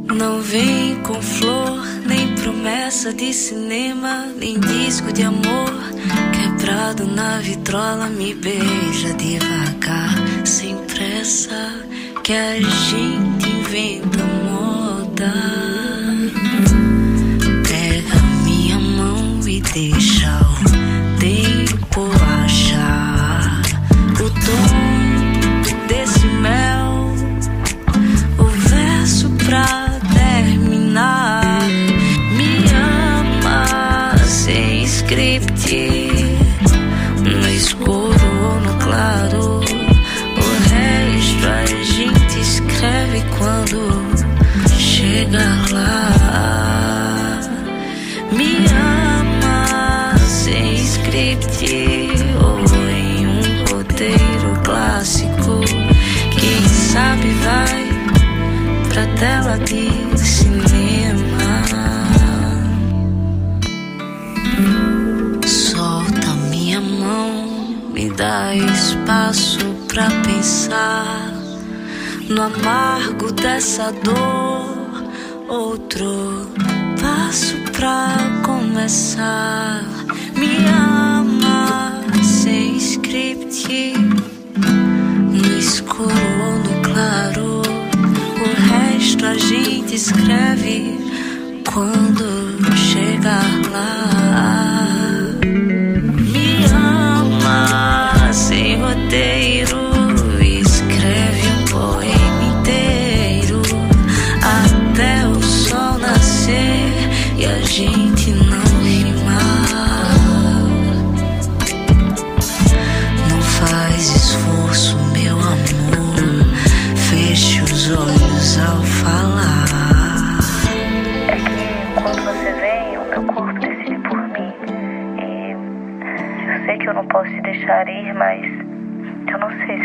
Não vem com flor, nem promessa de cinema, nem disco de amor quebrado na vitrola. Me beija devagar, sem pressa, que a gente inventa moda. Pega minha mão e deixa o tempo achar o tom desse mel, o verso pra terminar. Me ama sem script, no escuro ou no claro. O resto a gente escreve quando chegar lá. Me ama sem script ou em um roteiro clássico. Quem sabe vai pra tela de cinema. Solta minha mão, me dá espaço pra pensar no amargo dessa dor. Outro passo pra começar. Me ama sem script, no escuro ou no claro. O resto a gente escreve quando chegar lá. Me ama sem roteiro, escreve um poema inteiro até o sol nascer e a gente não rimar. Não faz esforço, meu amor, feche os olhos ao falar. É que quando você vem, o meu corpo decide por mim. E eu sei que eu não posso te deixar ir, mas eu não sei